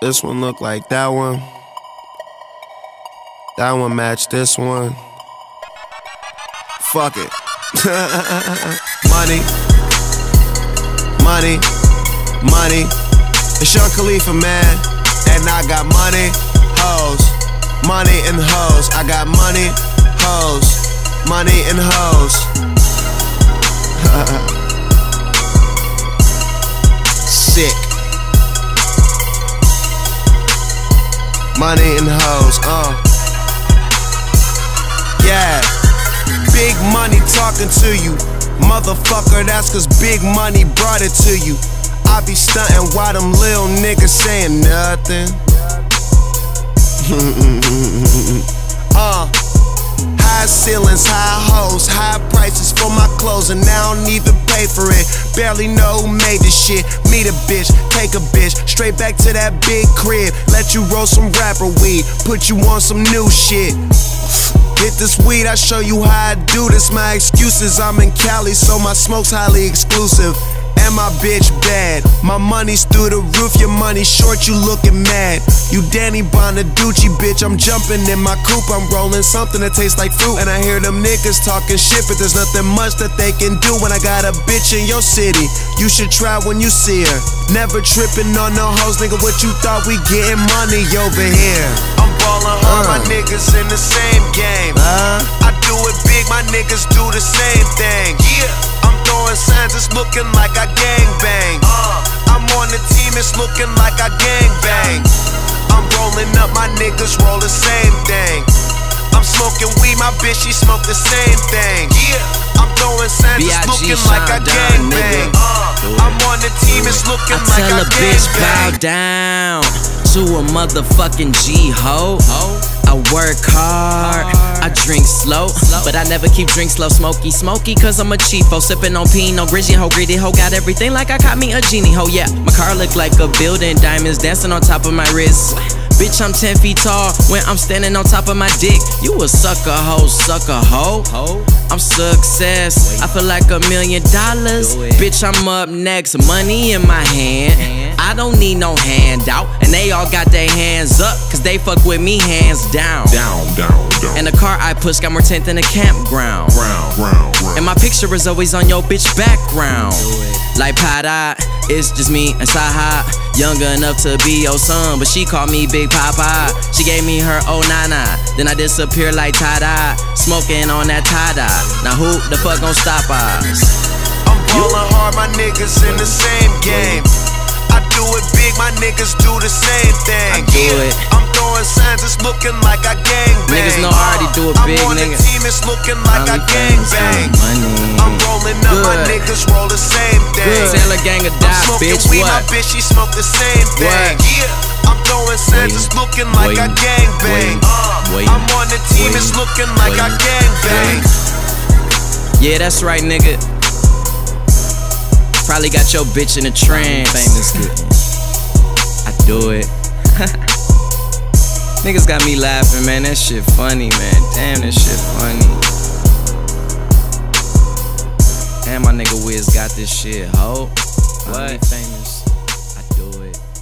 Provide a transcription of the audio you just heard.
This one look like that one. That one match this one. Fuck it. Money, money, money. It's Young Khalifa, man. And I got money, hoes. Money and hoes. I got money, hoes. Money and hoes. Sick. Money and hoes, yeah. Big money talking to you, motherfucker, that's cause big money brought it to you. I be stunting while them little niggas saying nothing. High ceilings, high hoes, high prices for my clothes, and I don't even pay for it. Barely know who made this shit. Meet a bitch, take a bitch, straight back to that big crib. Let you roll some rapper weed, put you on some new shit. Hit this weed, I show you how I do this. My excuses, I'm in Cali, so my smoke's highly exclusive. And my bitch bad, my money's through the roof, your money short, you looking mad. You Danny Bonaducci, bitch, I'm jumping in my coupe, I'm rolling something that tastes like fruit. And I hear them niggas talking shit, but there's nothing much that they can do when I got a bitch in your city. You should try when you see her. Never tripping on no hoes, nigga, what you thought we getting money over here? I'm ballin' hard, my niggas in the same game. I do it big, my niggas do the same thing. Yeah. I'm throwing signs, it's looking like I gangbang. I'm on the team, it's looking like I gangbang. I'm rolling up, my niggas roll the same thing. I'm smoking weed, my bitch, she smoke the same thing. Yeah, I'm throwing signs, it's looking like I gangbang. I'm on the team, it's looking like I gangbang. I tell a bitch bow down to a motherfucking G-ho. I work hard, I drink slow, but I never keep drink slow, smoky, cause I'm a chiefo, sippin' on Pinot, Grigio ho, greedy ho, got everything like I caught me a genie ho, yeah. My car look like a building, diamonds dancing on top of my wrist. Bitch, I'm 10 feet tall when I'm standing on top of my dick. You a sucker ho, I'm success, I feel like $1 million. Bitch, I'm up next, money in my hand. I don't need no handout, and they all got their hands up, cause they fuck with me hands down. And the car I push got more tent than a campground. And my picture is always on your bitch background. Like Pada, it's just me and Saha. Young enough to be your son, but she called me Big Papa. She gave me her oh nana, then I disappear like Tada. Smoking on that Tada, now who the fuck gon' stop us? I'm ballin' hard, my niggas in the same game. I do it big, my niggas do the same thing. I do it. I'm throwing signs, it's looking like I gangbang. Niggas know I already do it big, nigga. I'm on the team, it's looking like I gangbang. I'm rolling up, my niggas roll the same thing. Taylor gang or die, bitch, weed, what? My bitch, she smoke the same thing. Yeah, I'm throwing signs, it's looking like I gangbang. I'm on the team, it's looking like I gangbang. Yeah, that's right, nigga. Probably got your bitch in a trance. I do it. Niggas got me laughing, man. That shit funny, man. Damn, that shit funny. Damn, my nigga Wiz got this shit, ho. What? Famous. I do it.